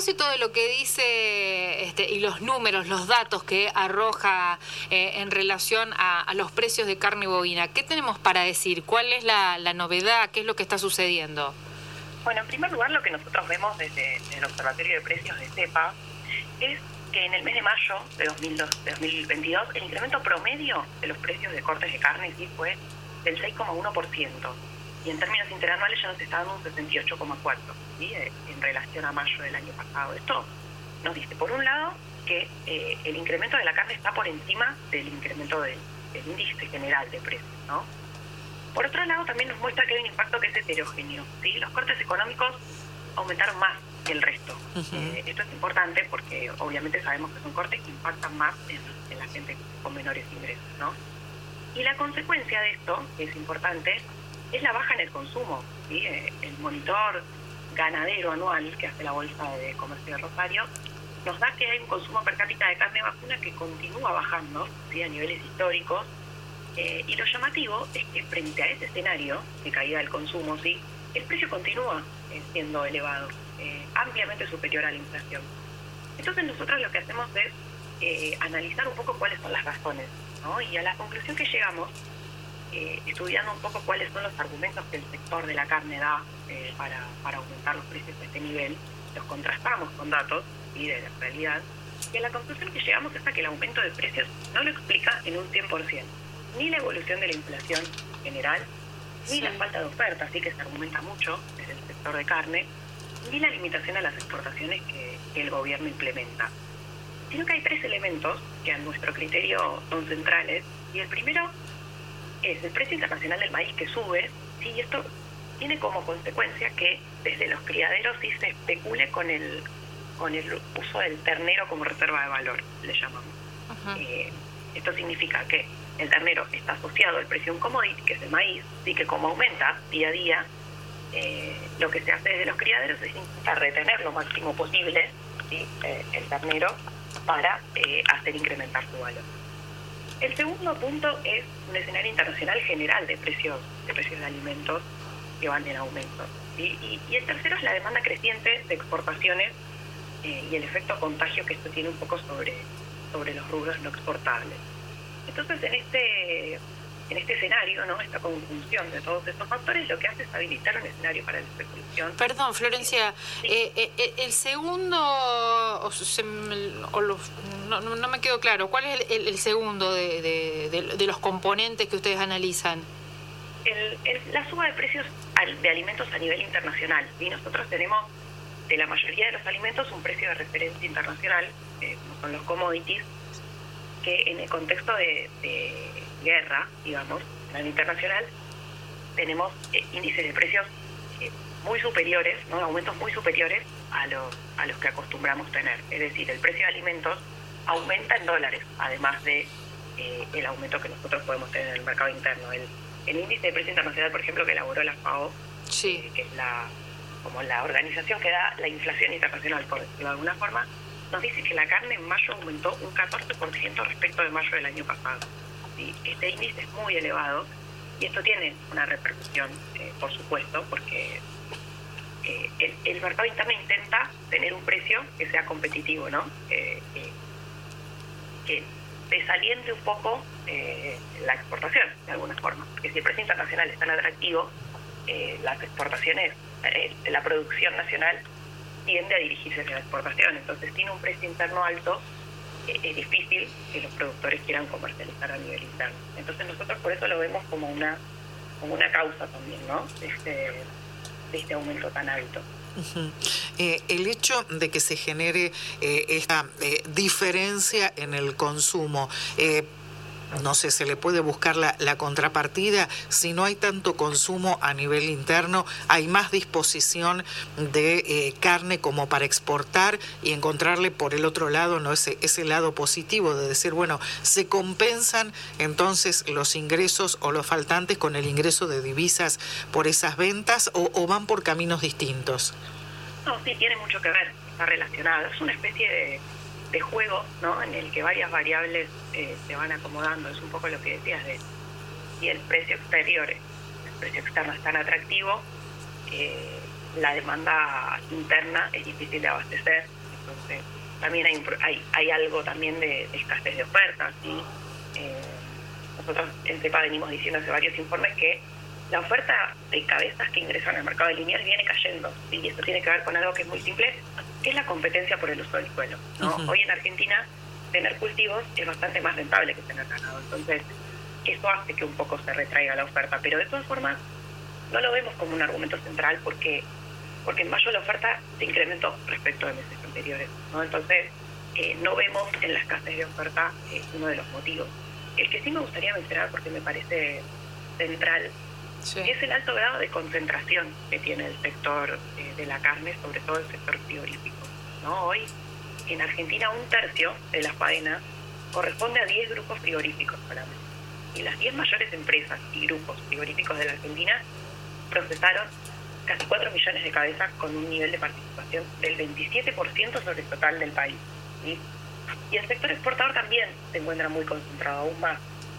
propósito de lo que dice y los números, los datos que arroja en relación a los precios de carne bovina, ¿qué tenemos para decir? ¿Cuál es la novedad? ¿Qué es lo que está sucediendo? Bueno, en primer lugar, lo que nosotros vemos desde el Observatorio de Precios de CEPA es que en el mes de mayo de 2022 el incremento promedio de los precios de cortes de carne sí fue del 6,1%. Y en términos interanuales ya nos está dando un 68,4%, ¿sí? En relación a mayo del año pasado. Esto nos dice, por un lado, que el incremento de la carne está por encima del incremento del índice general de precios, ¿no? Por otro lado, también nos muestra que hay un impacto que es heterogéneo, ¿sí? Los cortes económicos aumentaron más que el resto. Esto es importante porque obviamente sabemos que son cortes que impactan más en la gente con menores ingresos, ¿no? Y la consecuencia de esto, que es importante, es la baja en el consumo, ¿sí? El monitor ganadero anual que hace la Bolsa de Comercio de Rosario nos da que hay un consumo per cápita de carne vacuna que continúa bajando, ¿sí? A niveles históricos. Y lo llamativo es que frente a ese escenario de caída del consumo, ¿sí? El precio continúa siendo elevado, ampliamente superior a la inflación. Entonces nosotros lo que hacemos es analizar un poco cuáles son las razones, ¿no? Y a la conclusión que llegamos, estudiando un poco cuáles son los argumentos que el sector de la carne da para aumentar los precios a este nivel, los contrastamos con datos, ¿sí? De la realidad, y a la conclusión que llegamos es a que el aumento de precios no lo explica en un 100%, ni la evolución de la inflación general, ni la falta de oferta, así que se argumenta mucho desde el sector de carne, ni la limitación a las exportaciones que el gobierno implementa. Sino que hay tres elementos que a nuestro criterio son centrales, y el primero es el precio internacional del maíz que sube, ¿sí? Y esto tiene como consecuencia que desde los criaderos sí se especule con el uso del ternero como reserva de valor, le llamamos. Esto significa que el ternero está asociado al precio de un commodity, que es el maíz, y que como aumenta día a día, lo que se hace desde los criaderos es intentar retener lo máximo posible, ¿sí? El ternero para hacer incrementar su valor. El segundo punto es un escenario internacional general de precios de alimentos que van en aumento, ¿sí? Y el tercero es la demanda creciente de exportaciones y el efecto contagio que esto tiene un poco sobre los rubros no exportables. Entonces, en este escenario, ¿no? Esta conjunción de todos estos factores lo que hace es habilitar un escenario para la especulación. Perdón, Florencia, sí. El segundo, no me quedó claro, ¿cuál es el segundo de los componentes que ustedes analizan? La suba de precios de alimentos a nivel internacional. ¿Sí? Nosotros tenemos de la mayoría de los alimentos un precio de referencia internacional, como son los commodities, que en el contexto de guerra, digamos, a nivel internacional, tenemos índices de precios muy superiores, ¿no? Aumentos muy superiores a los que acostumbramos tener. Es decir, el precio de alimentos aumenta en dólares, además de el aumento que nosotros podemos tener en el mercado interno. El índice de precio internacional, por ejemplo, que elaboró la FAO, sí. Que es como la organización que da la inflación internacional, por decirlo de alguna forma, nos dice que la carne en mayo aumentó un 14% respecto de mayo del año pasado. ¿Sí? Este índice es muy elevado y esto tiene una repercusión, por supuesto, porque el mercado interno intenta tener un precio que sea competitivo, ¿no? Que desaliente un poco la exportación, de alguna forma. Porque si el precio internacional es tan atractivo, las exportaciones, la producción nacional tiende a dirigirse hacia la exportación. Entonces, tiene un precio interno alto, es difícil que los productores quieran comercializar a nivel interno. Entonces, nosotros por eso lo vemos como una causa también, ¿no? De este aumento tan alto. El hecho de que se genere esta diferencia en el consumo, no sé, se le puede buscar la contrapartida. Si no hay tanto consumo a nivel interno, hay más disposición de carne como para exportar y encontrarle por el otro lado, ¿no? ese lado positivo de decir, bueno, se compensan entonces los ingresos o los faltantes con el ingreso de divisas por esas ventas, o van por caminos distintos. No, sí, tiene mucho que ver, está relacionado. Es una especie de juego, ¿no? En el que varias variables se van acomodando. Es un poco lo que decías de si el precio exterior, el precio externo es tan atractivo, la demanda interna es difícil de abastecer. Entonces también hay algo también de escasez de oferta, ¿sí? Nosotros en CEPA venimos diciendo hace varios informes que la oferta de cabezas que ingresan al mercado de lineal viene cayendo, ¿sí? Y esto tiene que ver con algo que es muy simple, que es la competencia por el uso del suelo, ¿no? Hoy en Argentina tener cultivos es bastante más rentable que tener ganado, entonces eso hace que un poco se retraiga la oferta, pero de todas formas no lo vemos como un argumento central porque en mayo la oferta se incrementó respecto de meses anteriores, ¿no? Entonces no vemos en la escasez de oferta uno de los motivos. El que sí me gustaría mencionar, porque me parece central, sí, es el alto grado de concentración que tiene el sector de la carne, sobre todo el sector frigorífico, ¿no? Hoy en Argentina 1/3 de la faena corresponde a 10 grupos frigoríficos solamente. Y las 10 mayores empresas y grupos frigoríficos de la Argentina procesaron casi 4 millones de cabezas con un nivel de participación del 27% sobre el total del país, ¿sí? Y el sector exportador también se encuentra muy concentrado, aún más.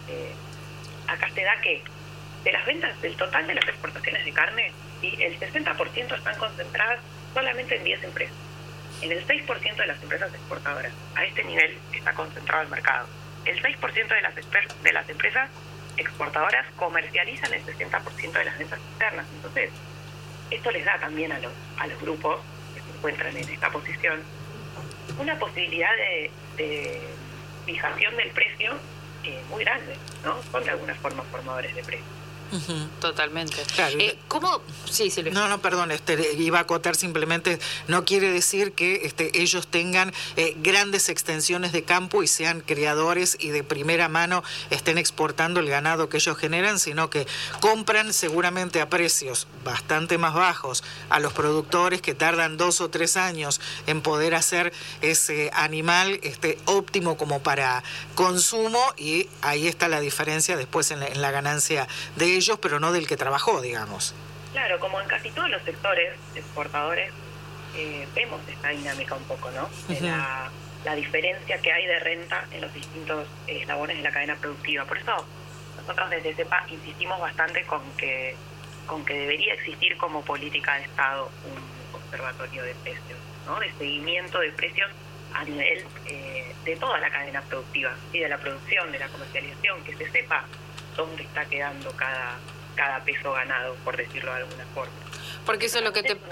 Acá se da que de las ventas del total de las exportaciones de carne, ¿sí?, el 60% están concentradas solamente en 10 empresas. En el 6% de las empresas exportadoras, a este nivel está concentrado el mercado. El 6% de las empresas exportadoras comercializan el 60% de las ventas externas. Entonces, esto les da también a los grupos que se encuentran en esta posición una posibilidad de fijación del precio muy grande, ¿no? Son de alguna forma formadores de precios. Totalmente. Claro. ¿Cómo? Sí, Silvia. No, perdón, iba a acotar simplemente, no quiere decir que ellos tengan grandes extensiones de campo y sean criadores y de primera mano estén exportando el ganado que ellos generan, sino que compran seguramente a precios bastante más bajos a los productores que tardan 2 o 3 años en poder hacer ese animal óptimo como para consumo, y ahí está la diferencia después en la ganancia de ellos, pero no del que trabajó, digamos. Claro, como en casi todos los sectores exportadores, vemos esta dinámica un poco, ¿no? De la diferencia que hay de renta en los distintos eslabones de la cadena productiva. Por eso nosotros desde CEPA insistimos bastante con que debería existir como política de Estado un observatorio de precios, ¿no? De seguimiento de precios a nivel de toda la cadena productiva, ¿sí? De la producción, de la comercialización, que se sepa dónde está quedando cada peso ganado, por decirlo de alguna forma. Porque eso es lo que te...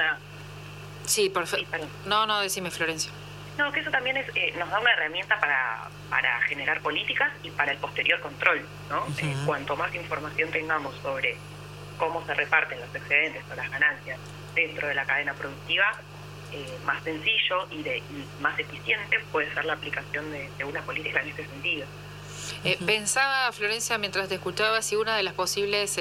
Sí, perfecto. Sí, no, decime, Florencia. No, que eso también nos da una herramienta para generar políticas y para el posterior control, ¿no? Cuanto más información tengamos sobre cómo se reparten los excedentes o las ganancias dentro de la cadena productiva, más sencillo y más eficiente puede ser la aplicación de una política en ese sentido. Pensaba, Florencia, mientras te escuchaba, si una de las posibles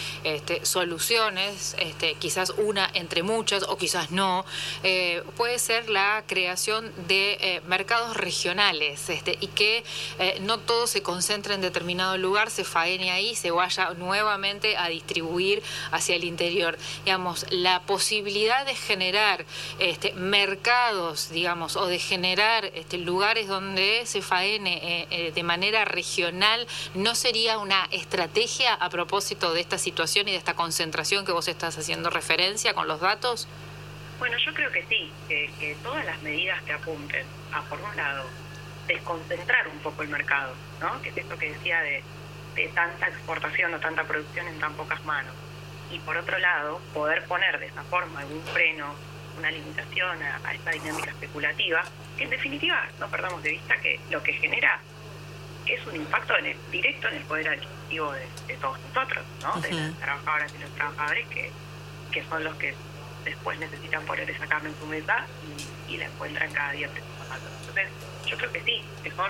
soluciones, quizás una entre muchas o quizás no, puede ser la creación de mercados regionales, y que no todo se concentre en determinado lugar, se faene ahí, se vaya nuevamente a distribuir hacia el interior. Digamos, la posibilidad de generar mercados, digamos, o de generar lugares donde se faene de manera regional, ¿no sería una estrategia a propósito de esta situación y de esta concentración que vos estás haciendo referencia con los datos? Bueno, yo creo que sí, que todas las medidas que apunten a, por un lado, desconcentrar un poco el mercado, ¿no? Que es esto que decía de tanta exportación o tanta producción en tan pocas manos. Y por otro lado, poder poner de esa forma algún freno, una limitación a esta dinámica especulativa, que en definitiva no perdamos de vista que lo que genera es un impacto directo en el poder adquisitivo de todos nosotros, ¿no? De las trabajadoras y los trabajadores que son los que después necesitan poner esa carne en su mesa y la encuentran cada día más alta. Entonces, yo creo que sí,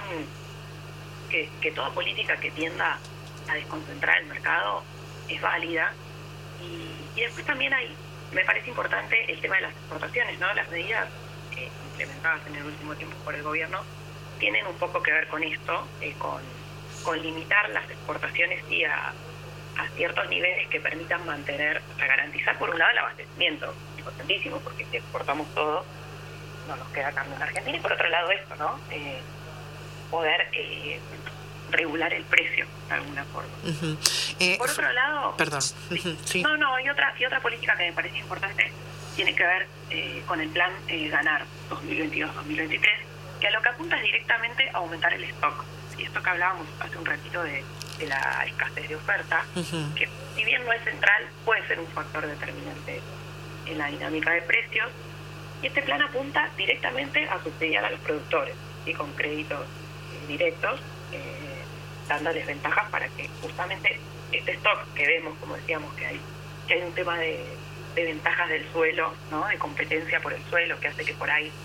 que toda política que tienda a desconcentrar el mercado es válida. Y después también me parece importante el tema de las exportaciones, ¿no? Las medidas implementadas en el último tiempo por el gobierno tienen un poco que ver con esto, con limitar las exportaciones y a ciertos niveles que permitan mantener, garantizar por un lado el abastecimiento, importantísimo, porque si exportamos todo, no nos queda carne en Argentina, y por otro lado esto, ¿no? Poder regular el precio de alguna forma. Por otro lado... Perdón. Sí. No, y otra política que me parece importante tiene que ver con el plan Ganar 2022-2023, que a lo que apunta es directamente a aumentar el stock. Y esto que hablábamos hace un ratito de la escasez de oferta, que si bien no es central, puede ser un factor determinante en la dinámica de precios. Y este plan apunta directamente a subsidiar a los productores y con créditos directos, dándoles ventajas para que justamente este stock que vemos, como decíamos, que hay un tema de ventajas del suelo, ¿no? De competencia por el suelo, que hace que por ahí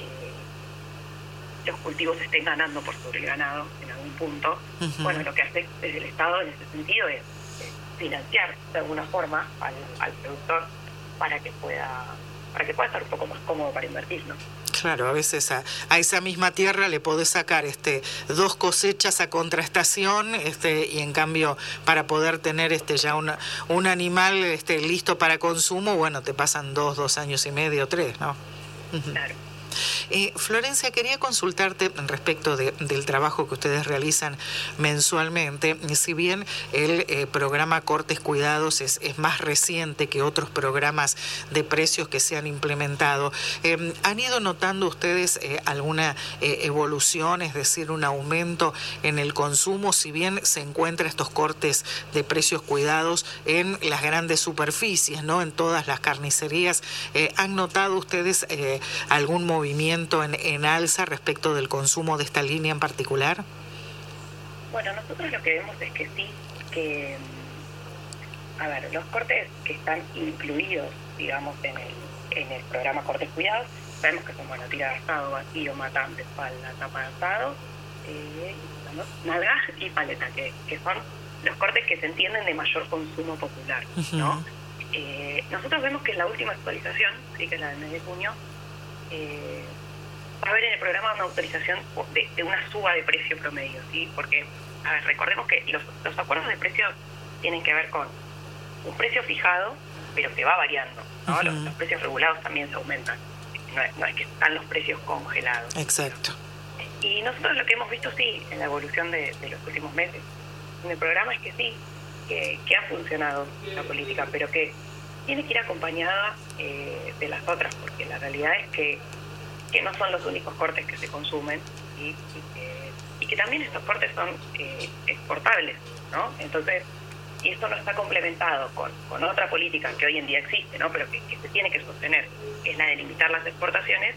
los cultivos estén ganando por sobre el ganado en algún punto. Bueno, lo que hace desde el Estado en ese sentido es financiar de alguna forma al productor para que pueda estar un poco más cómodo para invertir, ¿no? Claro, a veces a esa misma tierra le podés sacar 2 cosechas a contraestación, y en cambio para poder tener ya un animal listo para consumo, bueno, te pasan 2 años y medio, 3, ¿no? Claro. Florencia, quería consultarte respecto del trabajo que ustedes realizan mensualmente. Si bien el programa Cortes Cuidados es más reciente que otros programas de precios que se han implementado, ¿han ido notando ustedes alguna evolución, es decir, un aumento en el consumo, si bien se encuentran estos cortes de precios cuidados en las grandes superficies, ¿no? En todas las carnicerías? ¿Han notado ustedes algún movimiento en alza respecto del consumo de esta línea en particular? Bueno, nosotros lo que vemos es que sí, que los cortes que están incluidos, digamos, en el programa Cortes Cuidados, sabemos que son, tira de asado, vacío, matante, espalda, tapa de asado, nalga y paleta, que son los cortes que se entienden de mayor consumo popular, ¿no? Nosotros vemos que en la última actualización, sí, que es la del mes de junio, va a haber en el programa una autorización de una suba de precio promedio, ¿sí? Porque, recordemos que los acuerdos de precios tienen que ver con un precio fijado, pero que va variando, ¿no? Los precios regulados también se aumentan, no es que están los precios congelados. Exacto. Y nosotros lo que hemos visto, sí, en la evolución de los últimos meses en el programa es que sí, que ha funcionado la política, pero que tiene que ir acompañada de las otras, porque la realidad es que no son los únicos cortes que se consumen, ¿sí? y que también estos cortes son exportables, ¿no? Entonces, y esto no está complementado con otra política que hoy en día existe, ¿no? Pero que se tiene que sostener, que es la de limitar las exportaciones.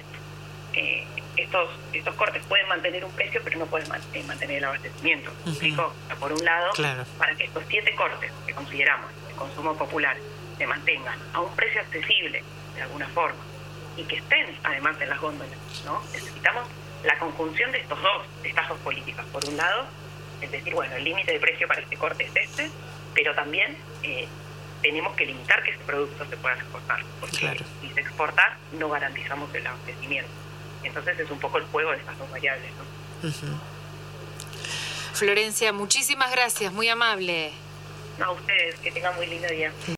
Estos cortes pueden mantener un precio, pero no pueden mantener el abastecimiento. ¿Explico? Por un lado, claro, para que estos 7 cortes que consideramos de consumo popular se mantengan a un precio accesible de alguna forma y que estén además en las góndolas, ¿no? Necesitamos la conjunción de estas dos políticas. Por un lado, es decir, bueno, el límite de precio para este corte es pero también tenemos que limitar que ese producto se pueda exportar, porque claro, si se exporta no garantizamos el abastecimiento. Entonces es un poco el juego de estas dos variables, ¿no? Florencia, muchísimas gracias, muy amable. No, a ustedes, que tengan muy lindo día.